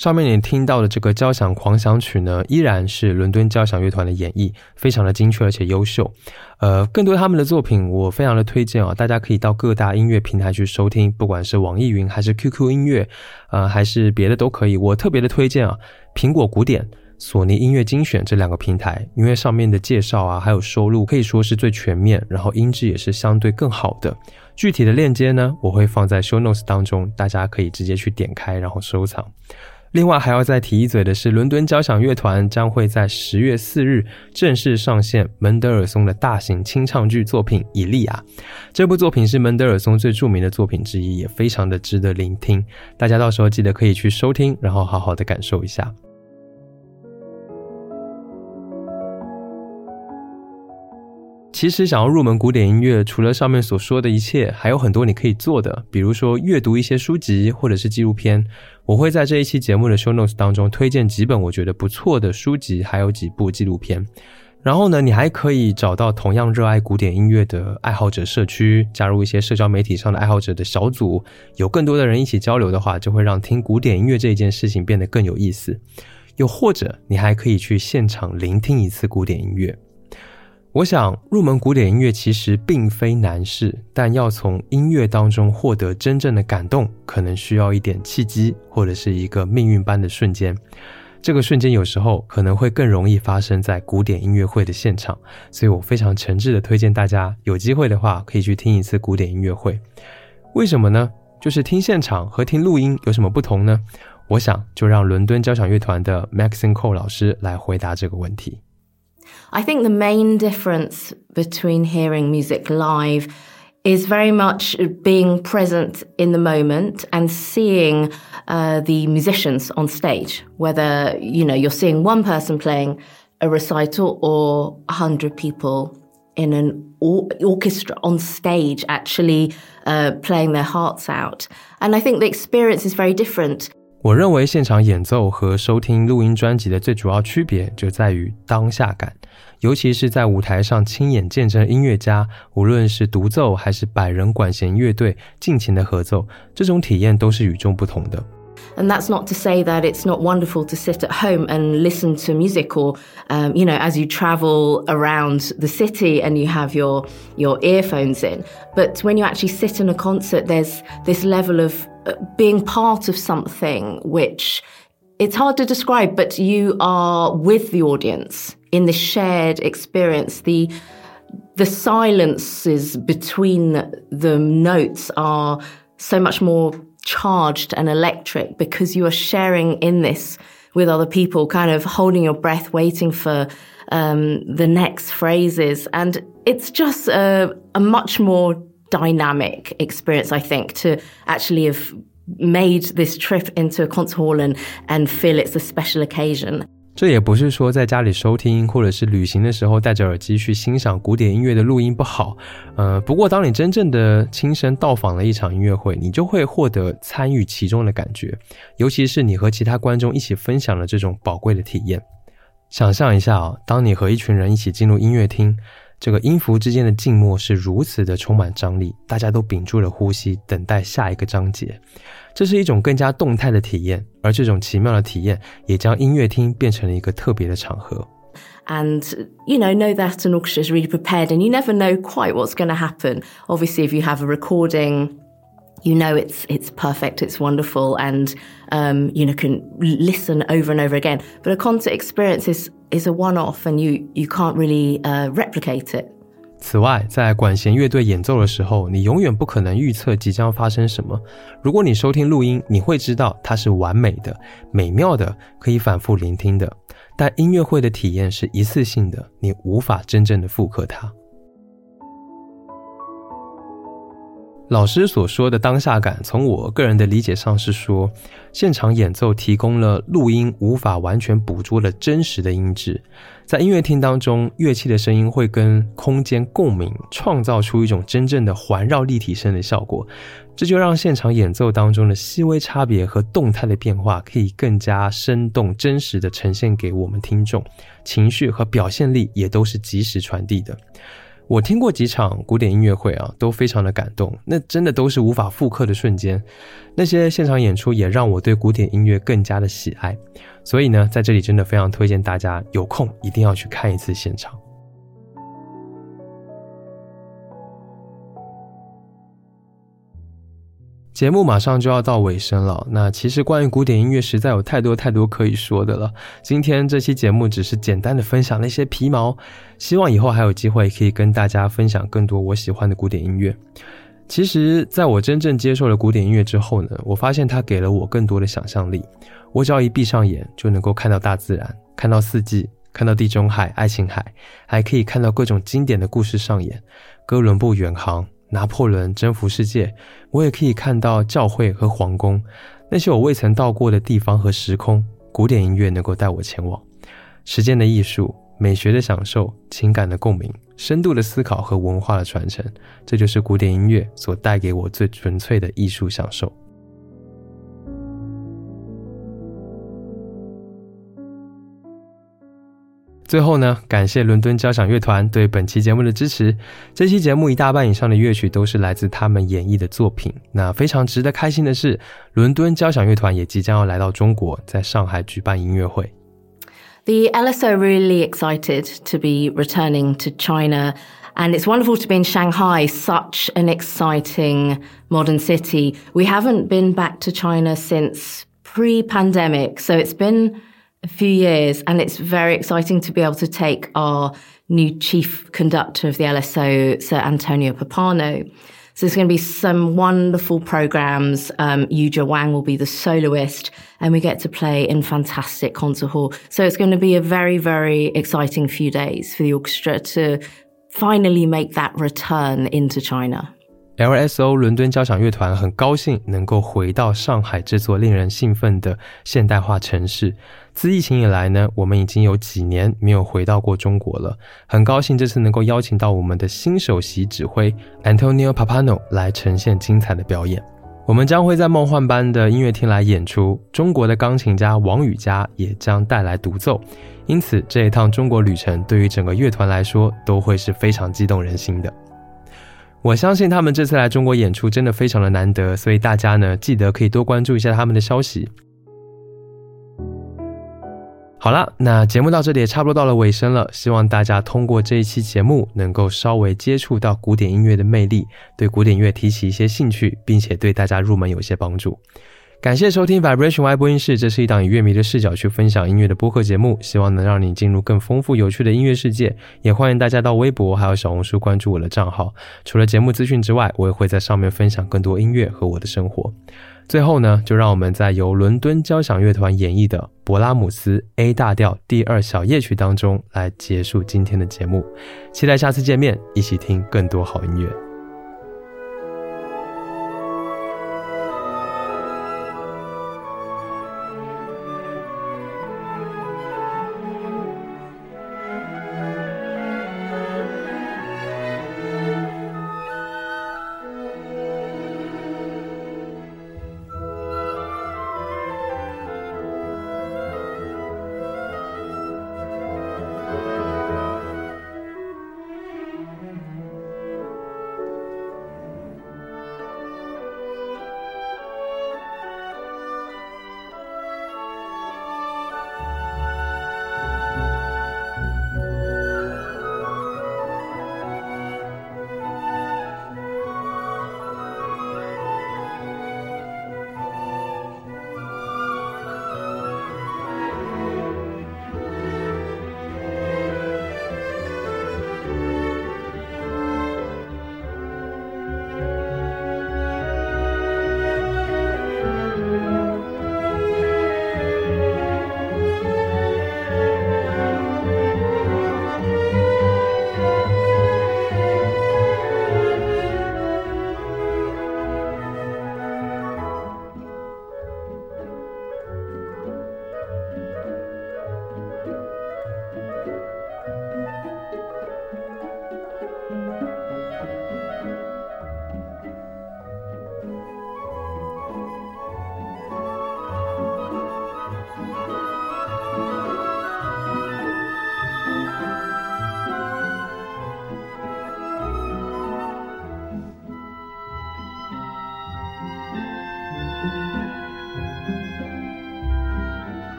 上面你听到的这个交响狂想曲呢，依然是伦敦交响乐团的演绎，非常的精确而且优秀。呃，更多他们的作品我非常的推荐啊，大家可以到各大音乐平台去收听，不管是网易云还是 Q Q 音乐，呃，还是别的都可以。我特别的推荐啊，苹果古典、索尼音乐精选这两个平台，因为上面的介绍啊，还有收录可以说是最全面，然后音质也是相对更好的。具体的链接呢，我会放在 show notes 当中，大家可以直接去点开然后收藏。另外还要再提一嘴的是，伦敦交响乐团将会在十月四日正式上线门德尔松的大型清唱剧作品《以利亚》。这部作品是门德尔松最著名的作品之一，也非常的值得聆听。大家到时候记得可以去收听，然后好好的感受一下。其实想要入门古典音乐，除了上面所说的一切，还有很多你可以做的，比如说阅读一些书籍或者是纪录片。我会在这一期节目的 show notes 当中推荐几本我觉得不错的书籍，还有几部纪录片。然后呢，你还可以找到同样热爱古典音乐的爱好者社区，加入一些社交媒体上的爱好者的小组，有更多的人一起交流的话，就会让听古典音乐这一件事情变得更有意思。又或者你还可以去现场聆听一次古典音乐。我想入门古典音乐其实并非难事，但要从音乐当中获得真正的感动，可能需要一点契机，或者是一个命运般的瞬间。这个瞬间有时候可能会更容易发生在古典音乐会的现场，所以我非常诚挚的推荐大家有机会的话可以去听一次古典音乐会。为什么呢？就是听现场和听录音有什么不同呢？我想就让伦敦交响乐团的 Maxine Cole 老师来回答这个问题。 I think the main difference between hearing music live is very much being present in the moment and seeing uh, the musicians on stage, whether, you know, you're seeing one person playing a recital or a hundred people in an or- orchestra on stage actually uh, playing their hearts out. And I think the experience is very different. 我认为现场演奏和收听录音专辑的最主要区别就在于当下感，尤其是在舞台上亲眼见证音乐家，无论是独奏还是百人管弦乐队尽情的合奏，这种体验都是与众不同的。 And that's not to say that it's not wonderful to sit at home and listen to music or, um, you know, as you travel around the city and you have your, your earphones in. But when you actually sit in a concert, there's this level of being part of something which it's hard to describe, but you are with the audience in this shared experience. The, the silences between the notes are so much more charged and electric because you are sharing in this with other people, kind of holding your breath, waiting for um, the next phrases. And it's just a, a much more dynamic experience, I think, to actually have made this trip into a concert hall and, and feel it's a special occasion. 这也不是说在家里收听或者是旅行的时候戴着耳机去欣赏古典音乐的录音不好，呃，不过当你真正的亲身到访了一场音乐会，你就会获得参与其中的感觉，尤其是你和其他观众一起分享了这种宝贵的体验。想象一下啊，当你和一群人一起进入音乐厅，这个音符之间的静默是如此的充满张力，大家都屏住了呼吸，等待下一个章节。这是一种更加动态的体验，而这种奇妙的体验也将音乐厅变成了一个特别的场合。 And, you know, know that an orchestra is really prepared and you never know quite what's going to happen. Obviously, if you have a recording, you know it's it's perfect, it's wonderful, and, um, you know, can listen over and over again. But a concert experience is, is a one-off and you, you can't really uh, replicate it. 此外，在管弦乐队演奏的时候，你永远不可能预测即将发生什么。如果你收听录音，你会知道它是完美的、美妙的，可以反复聆听的。但音乐会的体验是一次性的，你无法真正的复刻它。老师所说的当下感，从我个人的理解上是说，现场演奏提供了录音无法完全捕捉的真实的音质。在音乐厅当中，乐器的声音会跟空间共鸣，创造出一种真正的环绕立体声的效果。这就让现场演奏当中的细微差别和动态的变化可以更加生动真实的呈现给我们听众，情绪和表现力也都是及时传递的。 我听过几场古典音乐会啊，都非常的感动，那真的都是无法复刻的瞬间。那些现场演出也让我对古典音乐更加的喜爱，所以呢，在这里真的非常推荐大家有空一定要去看一次现场。节目马上就要到尾声了，那其实关于古典音乐实在有太多太多可以说的了。今天这期节目只是简单的分享那些皮毛，希望以后还有机会可以跟大家分享更多我喜欢的古典音乐。其实在我真正接受了古典音乐之后呢，我发现它给了我更多的想象力。我只要一闭上眼就能够看到大自然，看到四季，看到地中海、爱琴海，还可以看到各种经典的故事上演，哥伦布远航，拿破仑征服世界，我也可以看到教会和皇宫，那些我未曾到过的地方和时空，古典音乐能够带我前往。时间的艺术，美学的享受，情感的共鸣，深度的思考和文化的传承，这就是古典音乐所带给我最纯粹的艺术享受。最后呢，感谢伦敦交响乐团对本期节目的支持。这期节目一大半以上的乐曲都是来自他们演绎的作品。那非常值得开心的是，伦敦交响乐团也即将要来到中国，在上海举办音乐会。 The L S O are really excited to be returning to China, and it's wonderful to be in Shanghai, such an exciting modern city. We haven't been back to China since pre-pandemic, so it's been a few years, and it's very exciting to be able to take our new chief conductor of the L S O, Sir Antonio Papano. So there's going to be some wonderful programs. Um, Yuzha Wang will be the soloist, and we get to play in fantastic concert hall. So it's going to be a very, very exciting few days for the orchestra to finally make that return into China.L S O 伦敦交响乐团很高兴能够回到上海这座令人兴奋的现代化城市。自疫情以来呢，我们已经有几年没有回到过中国了。很高兴这次能够邀请到我们的新首席指挥 Antonio Papano 来呈现精彩的表演。我们将会在梦幻般的音乐厅来演出，中国的钢琴家王羽佳也将带来独奏。因此这一趟中国旅程对于整个乐团来说都会是非常激动人心的。我相信他们这次来中国演出真的非常的难得，所以大家呢记得可以多关注一下他们的消息。好了，那节目到这里也差不多到了尾声了，希望大家通过这一期节目能够稍微接触到古典音乐的魅力，对古典音乐提起一些兴趣，并且对大家入门有一些帮助。感谢收听 Vibration Y 播音室，这是一档以乐迷的视角去分享音乐的播客节目，希望能让你进入更丰富有趣的音乐世界。也欢迎大家到微博还有小红书关注我的账号，除了节目资讯之外，我也会在上面分享更多音乐和我的生活。最后呢，就让我们在由伦敦交响乐团演绎的勃拉姆斯 A 大调第二小夜曲当中来结束今天的节目。期待下次见面，一起听更多好音乐。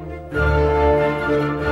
拜。